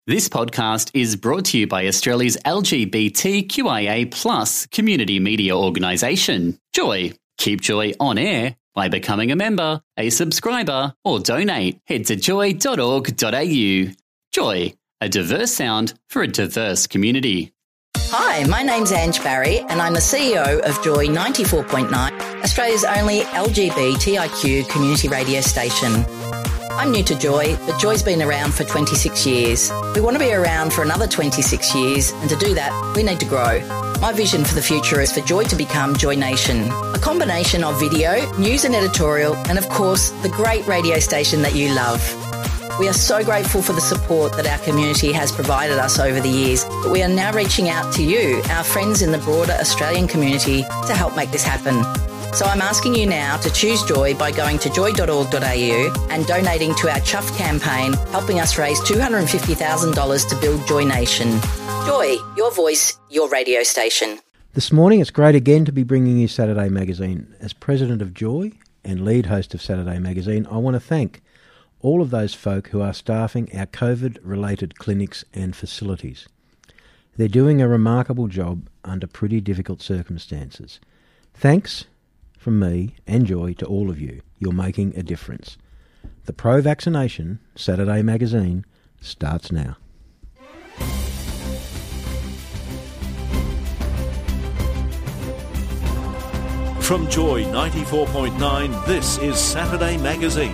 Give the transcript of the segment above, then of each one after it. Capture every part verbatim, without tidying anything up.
This podcast is brought to you by Australia's L G B T Q I A plus community media organisation, Joy. Keep Joy on air by becoming a member, a subscriber, or donate. Head to joy dot org dot a u. Joy, a diverse sound for a diverse community. Hi, my name's Ange Barry and I'm the C E O of Joy ninety-four point nine, Australia's only L G B T I Q community radio station. I'm new to Joy, but Joy's been around for twenty-six years. We want to be around for another twenty-six years, and to do that, we need to grow. My vision for the future is for Joy to become Joy Nation, a combination of video, news and editorial, and of course, the great radio station that you love. We are so grateful for the support that our community has provided us over the years, but we are now reaching out to you, our friends in the broader Australian community, to help make this happen. So I'm asking you now to choose Joy by going to joy dot org dot a u and donating to our Chuff campaign, helping us raise two hundred fifty thousand dollars to build Joy Nation. Joy, your voice, your radio station. This morning it's great again to be bringing you Saturday Magazine. As president of Joy and lead host of Saturday Magazine, I want to thank all of those folk who are staffing our COVID-related clinics and facilities. They're doing a remarkable job under pretty difficult circumstances. Thanks from me and Joy to all of you. You're making a difference. The pro-vaccination Saturday Magazine starts now. From Joy ninety-four point nine, this is Saturday Magazine.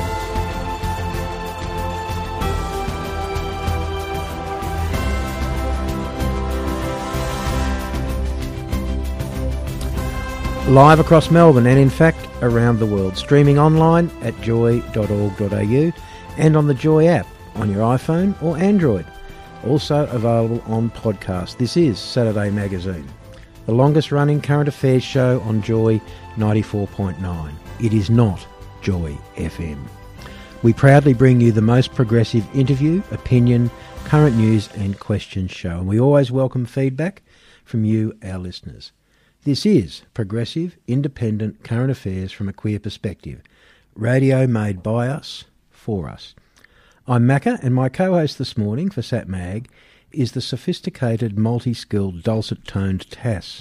Live across Melbourne and in fact around the world, streaming online at joy dot org dot a u and on the Joy app on your iPhone or Android. Also available on podcast. This is Saturday Magazine, the longest running current affairs show on Joy ninety-four point nine. It is not Joy F M. We proudly bring you the most progressive interview, opinion, current news and questions show. And we always welcome feedback from you, our listeners. This is progressive, independent current affairs from a queer perspective. Radio made by us, for us. I'm Macca, and my co-host this morning for Sat Mag is the sophisticated, multi-skilled, dulcet-toned Tass.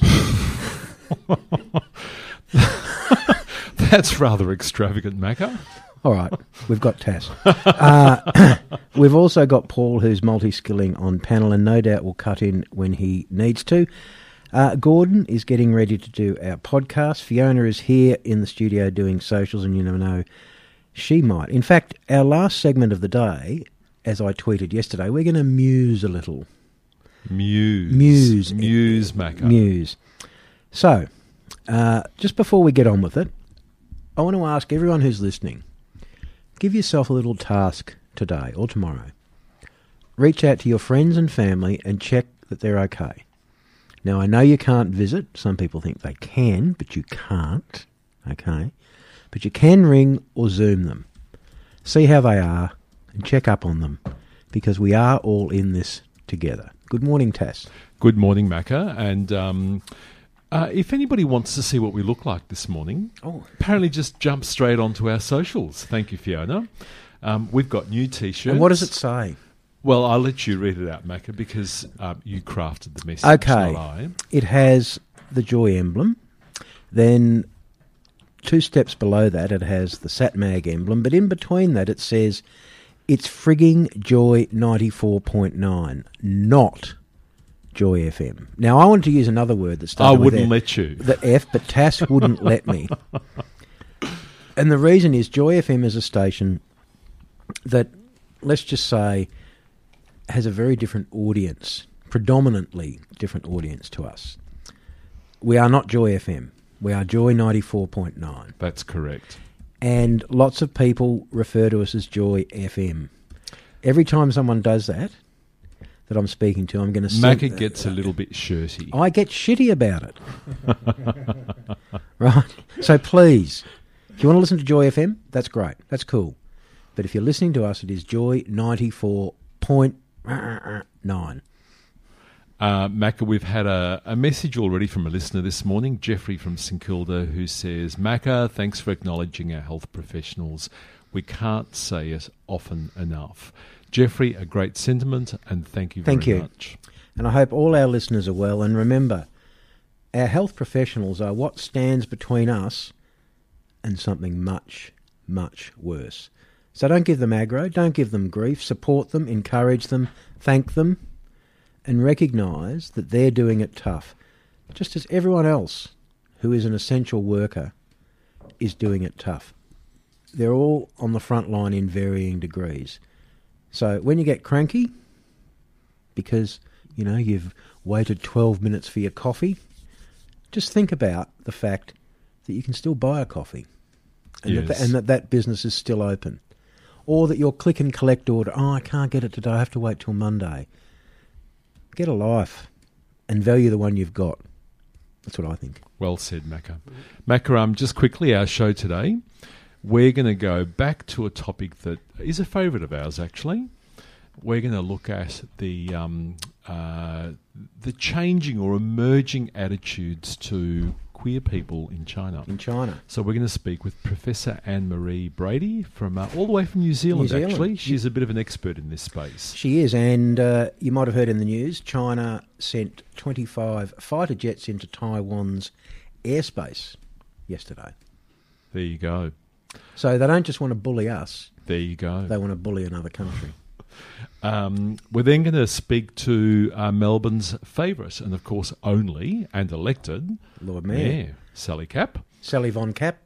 That's rather extravagant, Macca. All right, we've got Tass. Uh, we've also got Paul, who's multi-skilling on panel and no doubt will cut in when he needs to. Uh, Gordon is getting ready to do our podcast. Fiona is here in the studio doing socials, and you never know, she might. In fact, our last segment of the day, as I tweeted yesterday, we're going to muse a little. Muse. Muse. Muse, Macca. Muse. So, uh, just before we get on with it, I want to ask everyone who's listening, give yourself a little task today or tomorrow. Reach out to your friends and family and check that they're okay. Now, I know you can't visit. Some people think they can, but you can't, okay? But you can ring or Zoom them. See how they are and check up on them, because we are all in this together. Good morning, Tass. Good morning, Macca. And um, uh, if anybody wants to see what we look like this morning, oh. apparently just jump straight onto our socials. Thank you, Fiona. Um, we've got new T-shirts. And what does it say? Well, I'll let you read it out, Macca, because um, you crafted the message, okay. not I. It has the Joy emblem. Then two steps below that, it has the Sat Mag emblem. But in between that, it says, it's frigging Joy ninety-four point nine, not Joy F M. Now, I wanted to use another word that started I wouldn't with let you. The F, but Tass wouldn't let me. And the reason is Joy F M is a station that, let's just say, has a very different audience, predominantly different audience to us. We are not Joy F M. We are Joy ninety-four point nine. That's correct. And lots of people refer to us as Joy F M. Every time someone does that, that I'm speaking to, I'm going to say... Macca gets a little bit shirty. I get shitty about it. Right? So please, if you want to listen to Joy F M, that's great. That's cool. But if you're listening to us, it is Joy ninety-four point nine. Uh, Macca, we've had a, a message already from a listener this morning, Jeffrey from St Kilda, who says, Macca, thanks for acknowledging our health professionals. We can't say it often enough. Jeffrey, a great sentiment, and thank you very Thank you. much. And I hope all our listeners are well. And remember, our health professionals are what stands between us and something much, much worse. So don't give them aggro, don't give them grief, support them, encourage them, thank them, and recognise that they're doing it tough, just as everyone else who is an essential worker is doing it tough. They're all on the front line in varying degrees. So when you get cranky because, you know, you've waited twelve minutes for your coffee, just think about the fact that you can still buy a coffee and, yes. that, and that that business is still open. Or that your click and collect order, oh, I can't get it today, I have to wait till Monday. Get a life and value the one you've got. That's what I think. Well said, Macca. Macca, um, just quickly, our show today, we're going to go back to a topic that is a favourite of ours, actually. We're going to look at the um, uh, the changing or emerging attitudes to queer people in China. In China. So we're going to speak with Professor Anne-Marie Brady from uh, all the way from New Zealand, New Zealand. actually. She's a bit of an expert in this space. She is, and uh, you might have heard in the news, China sent twenty-five fighter jets into Taiwan's airspace yesterday. There you go. So they don't just want to bully us, There you go. they want to bully another country. Um, we're then going to speak to uh, Melbourne's favourite, and of course only, and elected, Lord Mayor. Mayor Sally Capp. Sally Von Cap.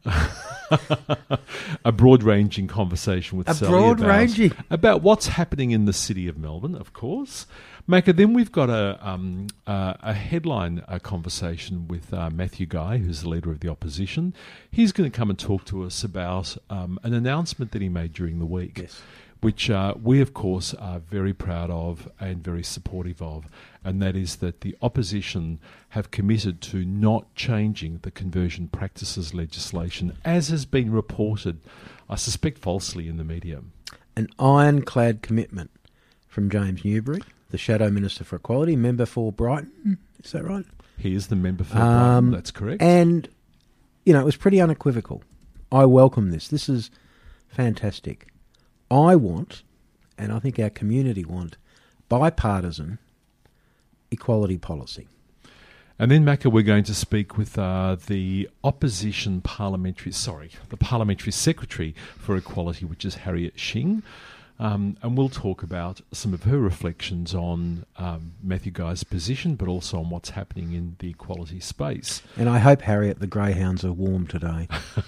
A broad-ranging conversation with A Sally broad-ranging. about, about what's happening in the city of Melbourne, of course. Macca, then we've got a um, uh, a headline a conversation with uh, Matthew Guy, who's the leader of the opposition. He's going to come and talk to us about um, an announcement that he made during the week. Yes. Which uh, we, of course, are very proud of and very supportive of, and that is that the opposition have committed to not changing the conversion practices legislation, as has been reported, I suspect falsely, in the media. An ironclad commitment from James Newbury, the Shadow Minister for Equality, member for Brighton. Is that right? He is the member for Um, Brighton, that's correct. And, you know, it was pretty unequivocal. I welcome this. This is fantastic. I want, and I think our community want, bipartisan equality policy. And then, Macca, we're going to speak with uh, the opposition parliamentary, sorry, the parliamentary secretary for equality, which is Harriet Shing. Um, and we'll talk about some of her reflections on um, Matthew Guy's position, but also on what's happening in the equality space. And I hope, Harriet, the greyhounds are warm today.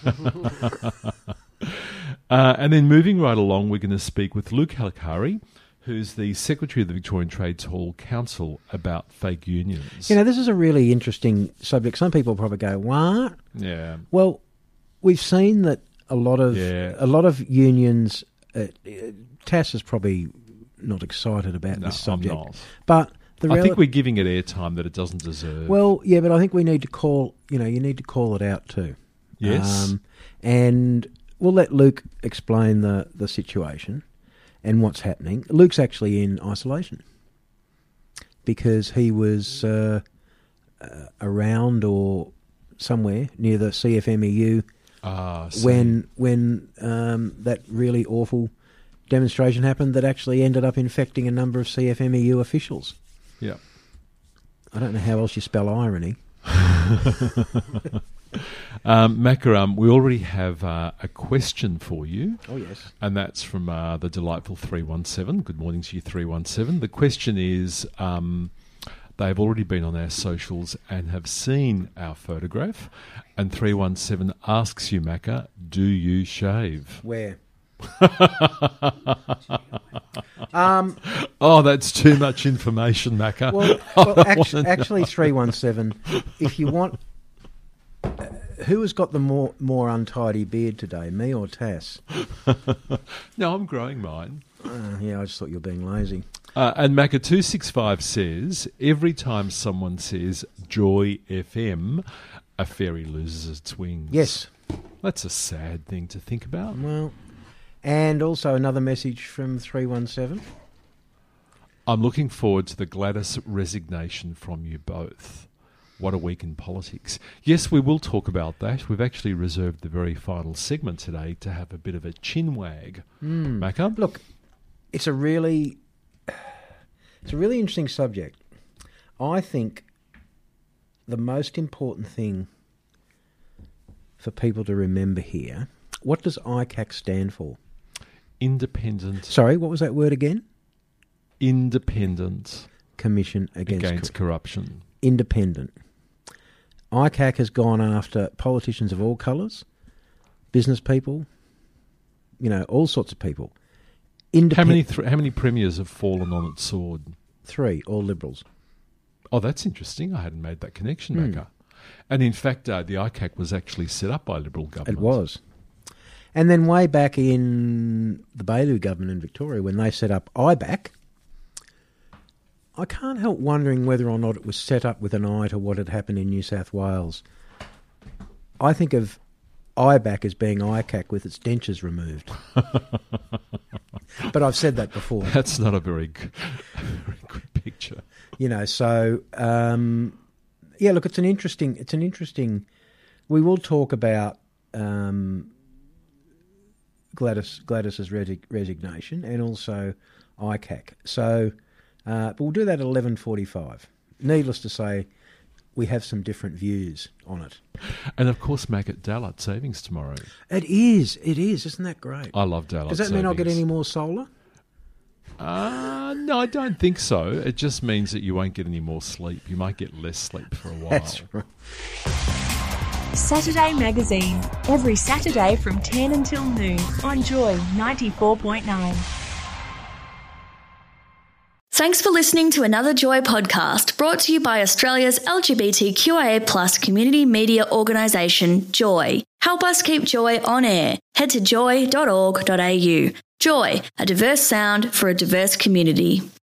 Uh, and then moving right along, we're going to speak with Luke Halakari, who's the Secretary of the Victorian Trades Hall Council, about fake unions. You know, this is a really interesting subject. Some people probably go, what? Yeah. Well, we've seen that a lot of Yeah. a lot of unions, uh, uh, Tass is probably not excited about No, this subject. I'm not. But the I reali- think we're giving it airtime that it doesn't deserve. Well, yeah, but I think we need to call, you know, you need to call it out too. Yes. Um, and we'll let Luke explain the, the situation and what's happening. Luke's actually in isolation because he was uh, uh, around or somewhere near the C F M E U Ah, see. when when um, that really awful demonstration happened that actually ended up infecting a number of C F M E U officials. Yeah. I don't know how else you spell irony. Um, Macca, um, we already have uh, a question for you. Oh, yes. And that's from uh, the delightful three one seven. Good morning to you, three one seven. The question is, um, they've already been on our socials and have seen our photograph. And three one seven asks you, Macca, do you shave? Where? um, Oh, that's too much information, Macca. well, well actually, actually, three one seven, if you want... Uh, who has got the more more untidy beard today, me or Tass? No, I'm growing mine. Uh, yeah, I just thought you were being lazy. Uh, and Macca two six five says, every time someone says Joy F M, a fairy loses its wings. Yes. That's a sad thing to think about. Well, and also another message from three one seven. I'm looking forward to the Gladys resignation from you both. What a week in politics. Yes, we will talk about that. We've actually reserved the very final segment today to have a bit of a chin wag. Mm. Macca? Look, it's a really, it's a really interesting subject. I think the most important thing for people to remember here, what does I C A C stand for? Independent. Sorry, what was that word again? Independent Commission Against, against Cor- Corruption. Independent. I C A C has gone after politicians of all colours, business people, you know, all sorts of people. Independ- How many th- how many premiers have fallen on its sword? Three, all Liberals. Oh, that's interesting. I hadn't made that connection, Mm. Macca. And in fact, uh, the I C A C was actually set up by a Liberal government. It was. And then way back in the Baillieu government in Victoria, when they set up I B A C, I can't help wondering whether or not it was set up with an eye to what had happened in New South Wales. I think of I B A C as being I C A C with its dentures removed. But I've said that before. That's not a very good, very good picture. You know, so um, yeah. Look, it's an interesting. It's an interesting. We will talk about um, Gladys Gladys's resi- resignation and also I C A C. So, uh, but we'll do that at eleven forty-five. Needless to say, we have some different views on it. And of course, Mac at Daylight Savings tomorrow. It is. It is. Isn't that great? I love Daylight Does that Savings. mean I'll get any more solar? Uh, no, I don't think so. It just means that you won't get any more sleep. You might get less sleep for a while. That's right. Saturday Magazine, every Saturday from ten until noon on Joy ninety-four point nine. Thanks for listening to another Joy podcast brought to you by Australia's L G B T Q I A plus community media organisation, Joy. Help us keep Joy on air. Head to joy dot org dot a u. Joy, a diverse sound for a diverse community.